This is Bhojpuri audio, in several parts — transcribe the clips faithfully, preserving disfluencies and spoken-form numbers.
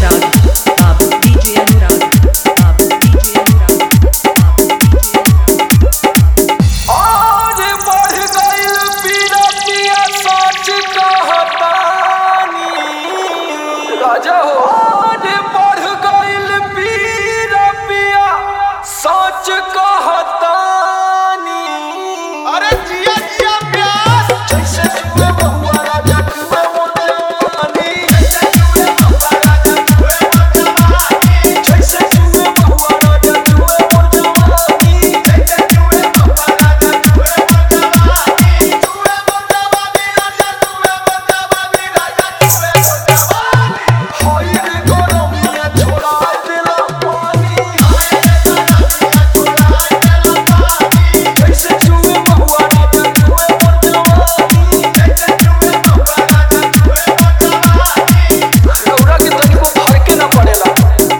Anurag Babu DJ Anurag Babu DJ Anurag Babu DJ Anurag आज बढ़ गइल पीरा पिया सच कहतानी राजा हो आज बढ़ गइल पीरा पिया सच कहतानी अरे जिया जिया प्यास जैसे जुए बहुआ राजा जुए मोर जवानी जैसे जुए बहुआ राजा जुए मोर जवानी जैसे जुए बहुआ राजा जुए मोर जवानी जैसे जुए बहुआ राजा जुए मोर जवानी जुए मोर जवानी राजा जुए मोर जवानी राजा जुए मोर जवानी हाय रे गरमिया छोड़ा देला पानी हाय रे गरमिया छोड़ा देला पानी जैसे जुए बहुआ राजा जुए मोर जवानी जैसे जुए बहुआ राजा जुए मोर जवानी रौरा के तनिको फरके ना पड़ेला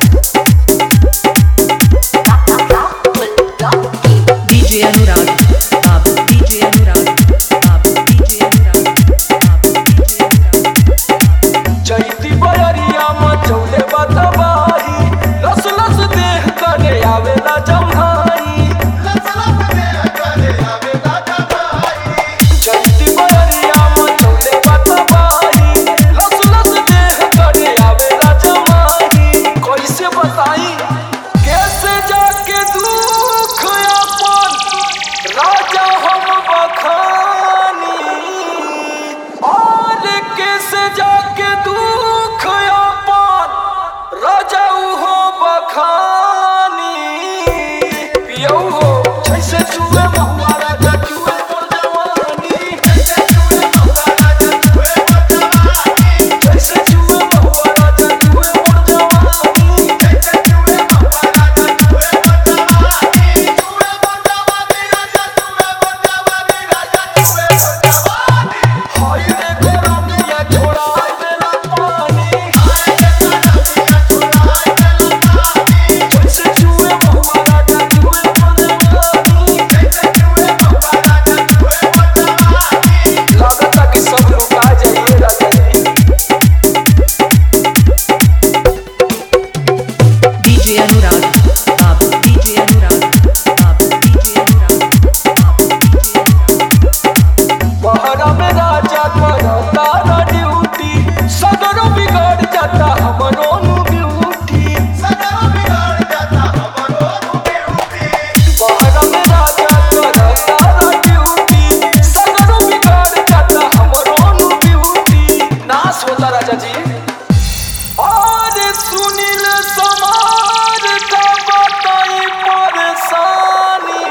DJ Anurag Babu DJ Anurag Babu DJ Anurag Babu DJ Anurag जैती बयरिया मचौले बतबाही लस लस देह करे आवेला जम्हाई लस लस देह करे आवेला जवानी जैती बयरिया मचौले बतबाही लस लस देह करे आवेला जम्हाई कैसे बताई कैसे जाके दुख अपन राजा हम बखानी और कैसे जाके दुख अपन राजा हो बखानी पियौ हो जैसे जुए बहुआ राजा जुए मोर जवानी जैसे जुए बहुआ राजा जुए मोर जवानी जैसे जुए बहुआ राजा जुए मोर जवानी जैसे जुए बहुआ राजा जुए मोर जवानी जुए मोर जवानी राजा जुए मोर जवानी राजा जुए मोर जवानी हाय रे गरमिया छोड़ा देला पानी हाय रे गरमिया छोड़ा देला पानी जैसे जुए बहुआ राजा जुए मोर जवानी जैसे जुए बहुआ राजा जुए मोर जवानी लागता कि सब लुटा जाइए राजा जी DJ Anurag Babu DJ Anurag Babu DJ Anurag Babu DJ Anurag बहरा में राजा करता ना ड्यूटी सदरो बिगड़ जाता हमरो नु ब्यूटी सदरो बिगड़ जाता हमरो ब्यूटी बहरा में राजा करता ना ड्यूटी सदरो बिगड़ जाता हमरो नु ब्यूटी नाश होता राजा जी और सुनील समार का बताई परेशानी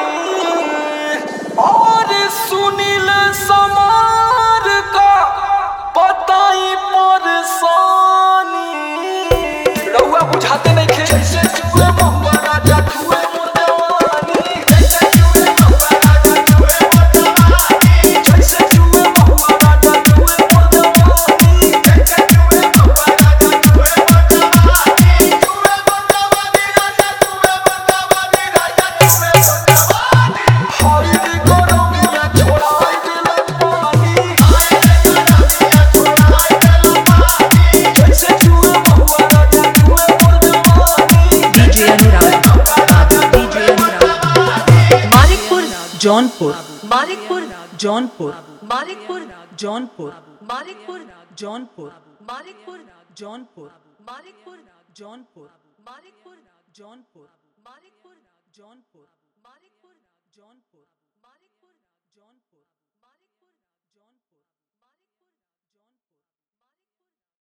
और सुनील समार का बताई परेशानी रउआ बुझाते नहीं खे जैसे जुए बहुआ राजा जुए मोर जवानी जैसे जुए बहुआ राजा जुए मोर जवानी जैसे जुए बहुआ राजा जुए मोर जवानी जैसे जुए बहुआ राजा जुए मोर जवानी जुए मोर जवानी राजा जुए मोर जवानी राजा जुए मोर जवानी हाय रे गरमिया छोड़ा देला पानी हाय रे गरमिया छोड़ा देला पानी जैसे जुए बहुआ राजा जुए मोर जवानी डीजे अनुराग बाबू डीजे अनुराग मालिकपुर जौनपुर मालिकपुर जौनपुर मालिकपुर जौनपुर मालिकपुर जौनपुर मालिकपुर जौनपुर मालिकपुर जौनपुर मालिकपुर जौनपुर मालिकपुर जौनपुर मालिकपुर जौनपुर मालिकपुर जौनपुर